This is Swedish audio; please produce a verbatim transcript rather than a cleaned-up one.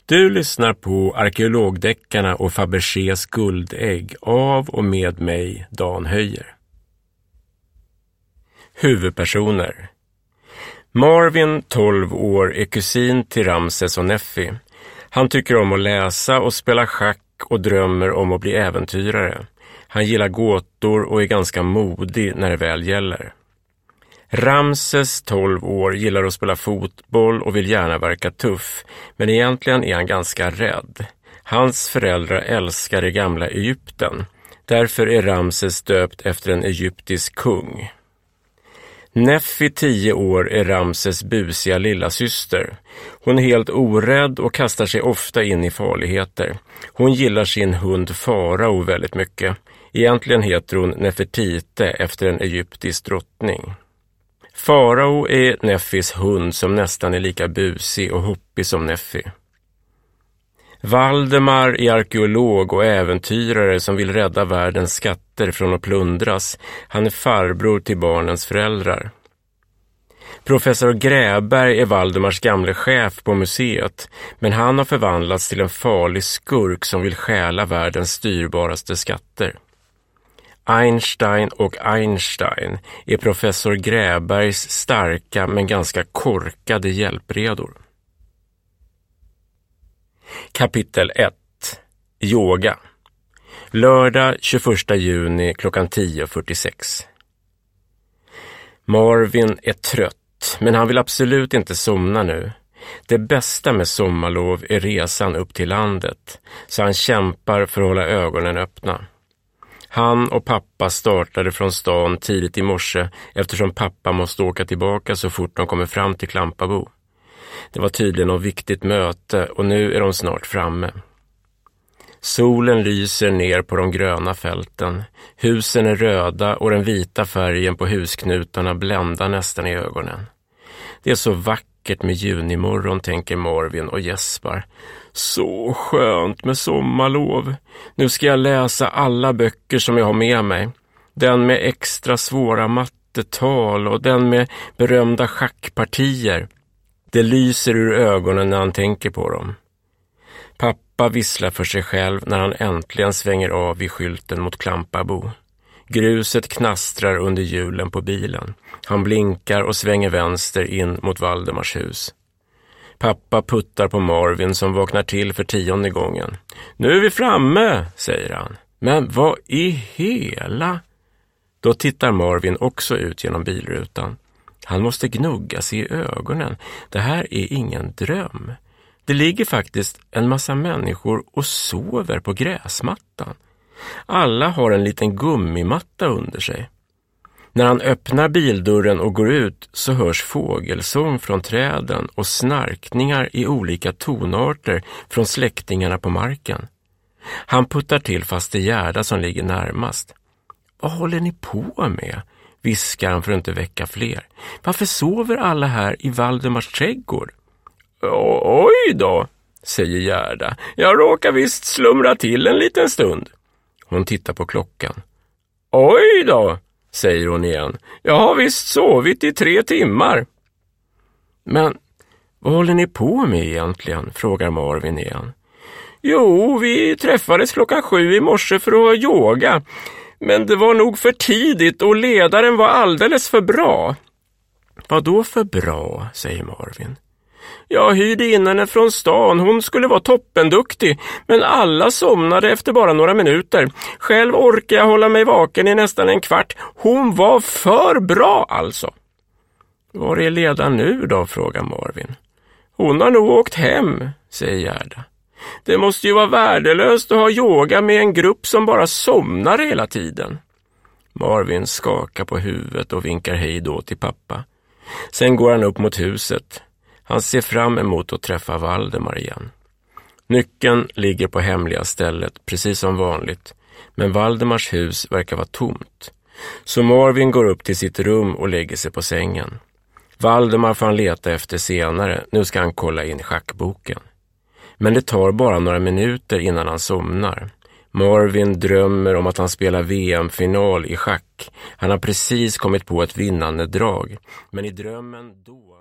Du lyssnar på Arkeologdeckarna och Fabergés guldägg av och med mig, Dan Höjer. Huvudpersoner. Marvin, tolv år, är kusin till Ramses och Neffi. Han tycker om att läsa och spela schack och drömmer om att bli äventyrare. Han gillar gåtor och är ganska modig när det väl gäller. Ramses, tolv år, gillar att spela fotboll och vill gärna verka tuff, men egentligen är han ganska rädd. Hans föräldrar älskar det gamla Egypten. Därför är Ramses döpt efter en egyptisk kung. Neffi, tio år, är Ramses busiga lilla syster. Hon är helt orädd och kastar sig ofta in i farligheter. Hon gillar sin hund Farao väldigt mycket. Egentligen heter hon Nefertite efter en egyptisk drottning. Farao är Neffis hund som nästan är lika busig och hoppig som Neffi. Valdemar är arkeolog och äventyrare som vill rädda världens skatter från att plundras. Han är farbror till barnens föräldrar. Professor Gräberg är Valdemars gamle chef på museet, men han har förvandlats till en farlig skurk som vill stjäla världens styrbaraste skatter. Einstein och Einstein är professor Gräbergs starka men ganska korkade hjälpredor. Kapitel ett. Yoga. Lördag tjugoförsta juni klockan tio fyrtiosex. Marvin är trött, men han vill absolut inte somna nu. Det bästa med sommarlov är resan upp till landet, så han kämpar för att hålla ögonen öppna. Han och pappa startade från stan tidigt i morse eftersom pappa måste åka tillbaka så fort de kommer fram till Klampabo. Det var tydligen ett viktigt möte och nu är de snart framme. Solen lyser ner på de gröna fälten. Husen är röda och den vita färgen på husknutarna bländar nästan i ögonen. Det är så vackert med junimorgon, tänker Marvin och gäspar. Så skönt med sommarlov. Nu ska jag läsa alla böcker som jag har med mig. Den med extra svåra mattetal och den med berömda schackpartier. Det lyser ur ögonen när han tänker på dem. Pappa visslar för sig själv när han äntligen svänger av vid skylten mot Klampabo. Gruset knastrar under hjulen på bilen. Han blinkar och svänger vänster in mot Valdemars hus. Pappa puttar på Marvin som vaknar till för tionde gången. Nu är vi framme, säger han. Men vad i hela? Då tittar Marvin också ut genom bilrutan. Han måste gnugga sig i ögonen. Det här är ingen dröm. Det ligger faktiskt en massa människor och sover på gräsmattan. Alla har en liten gummimatta under sig. När han öppnar bildörren och går ut så hörs fågelsång från träden och snarkningar i olika tonarter från släktingarna på marken. Han puttar till faste Gerda som ligger närmast. Vad håller ni på med? Viskar han för att inte väcka fler. Varför sover alla här i Valdemars trädgård? Oj då, säger Gerda. Jag råkar visst slumra till en liten stund. Hon tittar på klockan. Oj då, säger hon igen. Jag har visst sovit i tre timmar. Men vad håller ni på med egentligen? Frågar Marvin igen. Jo, vi träffades klockan sju i morse för att yoga. Men det var nog för tidigt och ledaren var alldeles för bra. Vad då för bra, säger Marvin. Jag hyrde in henne från stan, hon skulle vara toppenduktig, men alla somnade efter bara några minuter. Själv orkar jag hålla mig vaken i nästan en kvart. Hon var för bra alltså. Var är ledaren nu då, frågar Marvin. Hon har nog åkt hem, säger Gerda. Det måste ju vara värdelöst att ha yoga med en grupp som bara somnar hela tiden. Marvin skakar på huvudet och vinkar hej då till pappa. Sen går han upp mot huset. Han ser fram emot att träffa Valdemar igen. Nyckeln ligger på hemliga stället, precis som vanligt. Men Valdemars hus verkar vara tomt. Så Marvin går upp till sitt rum och lägger sig på sängen. Valdemar får han leta efter senare. Nu ska han kolla in schackboken. Men det tar bara några minuter innan han somnar. Marvin drömmer om att han spelar V M-final i schack. Han har precis kommit på ett vinnande drag. Men i drömmen då...